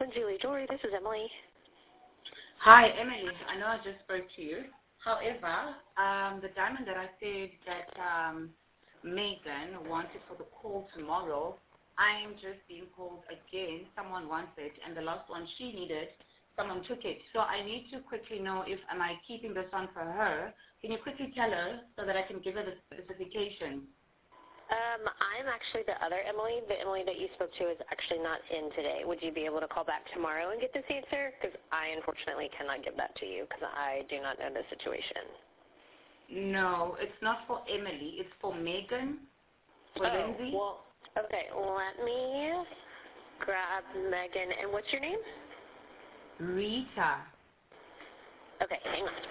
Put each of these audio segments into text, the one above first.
Julie Jewelry. This is Emily. Hi, Emily. I know I just spoke to you. However, the diamond that I said that Megan wanted for the call tomorrow, I'm just being called again. Someone wants it, and the last one she needed, someone took it. So I need to quickly know if am I keeping this on for her. Can you quickly tell her so that I can give her the specifications? I'm actually the other Emily. The Emily that you spoke to is actually not in today. Would you be able to call back tomorrow and get this answer? Because I unfortunately cannot give that to you because I do not know the situation. No, it's not for Emily. It's for Megan, for Lindsay. Well, okay, let me grab Megan. And what's your name? Rita. Okay, hang on.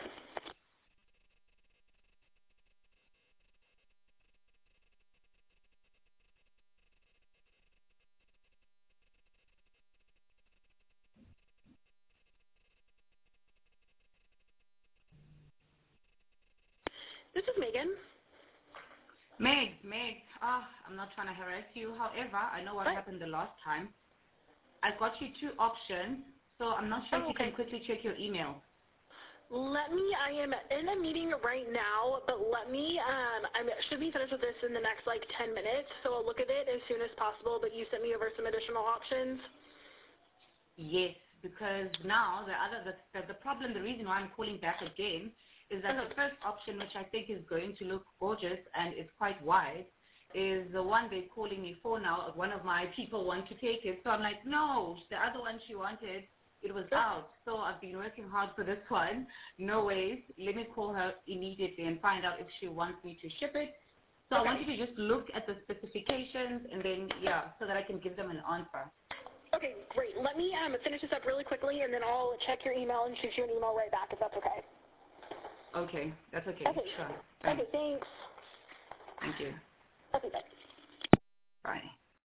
This is Megan. Meg, I'm not trying to harass you. However, I know what happened the last time. I got you two options, so I'm not sure if you can quickly check your email. I am in a meeting right now, but I should be finished with this in the next 10 minutes, so I'll look at it as soon as possible, but you sent me over some additional options. Yes, because now the problem, the reason why I'm calling back again is that the first option, which I think is going to look gorgeous and it's quite wide, is the one they're calling me for now. One of my people want to take it. So I'm like, no, the other one she wanted, it was out. So I've been working hard for this one. No ways. Let me call her immediately and find out if she wants me to ship it. So I want you to just look at the specifications and then, so that I can give them an answer. Okay, great. Let me finish this up really quickly, and then I'll check your email and shoot you an email right back if that's okay. Okay, that's okay. Okay. Sure. Thanks. Okay, thanks. Thank you. Okay, bye.